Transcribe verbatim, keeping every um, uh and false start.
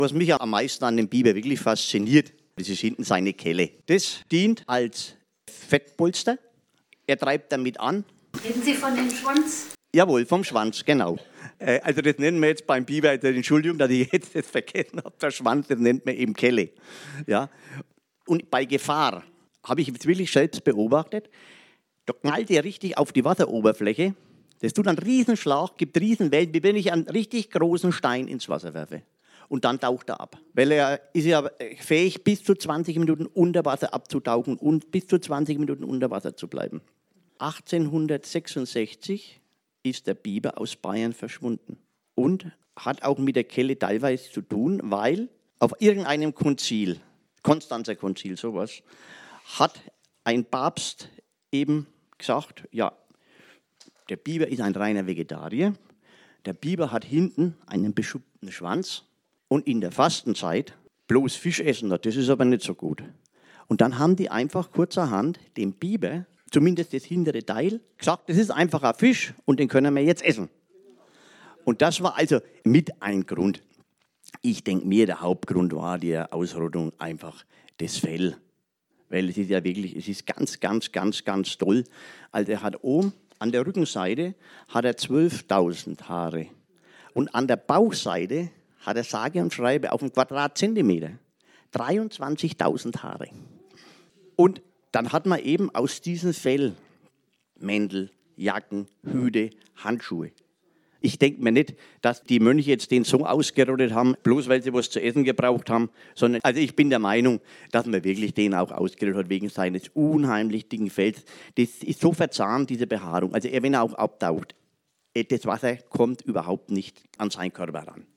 Was mich am meisten an dem Biber wirklich fasziniert, das ist hinten seine Kelle. Das dient als Fettpolster. Er treibt damit an. Reden Sie von dem Schwanz? Jawohl, vom Schwanz, genau. Äh, also das nennen wir jetzt beim Biber, also Entschuldigung, dass ich jetzt das vergessen habe, der Schwanz, das nennt man eben Kelle. Ja? Und bei Gefahr habe ich jetzt wirklich selbst beobachtet, da knallt er richtig auf die Wasseroberfläche. Das tut einen Riesenschlag, gibt Riesenwellen, wie wenn ich einen richtig großen Stein ins Wasser werfe. Und dann taucht er ab. Weil er ist ja fähig, bis zu zwanzig Minuten unter Wasser abzutauchen und bis zu zwanzig Minuten unter Wasser zu bleiben. achtzehnhundertsechsundsechzig ist der Biber aus Bayern verschwunden. Und hat auch mit der Kelle teilweise zu tun, weil auf irgendeinem Konzil, Konstanzer Konzil, sowas, hat ein Papst eben gesagt, ja, der Biber ist ein reiner Vegetarier. Der Biber hat hinten einen beschuppten Schwanz. Und in der Fastenzeit bloß Fisch essen, das ist aber nicht so gut. Und dann haben die einfach kurzerhand dem Biber, zumindest das hintere Teil, gesagt, das ist einfach ein Fisch und den können wir jetzt essen. Und das war also mit ein Grund. Ich denke mir, der Hauptgrund war die Ausrottung einfach das Fell. Weil es ist ja wirklich, es ist ganz, ganz, ganz, ganz toll. Also er hat oben an der Rückenseite hat er zwölftausend Haare. Und an der Bauchseite hat er sage und schreibe auf einen Quadratzentimeter dreiundzwanzigtausend Haare. Und dann hat man eben aus diesem Fell Mäntel, Jacken, Hüte, Handschuhe. Ich denke mir nicht, dass die Mönche jetzt den so ausgerottet haben, bloß weil sie was zu essen gebraucht haben, sondern also ich bin der Meinung, dass man wirklich den auch ausgerottet hat wegen seines unheimlich dicken Fells. Das ist so verzahnt, diese Behaarung. Also wenn er auch abtaucht, das Wasser kommt überhaupt nicht an seinen Körper ran.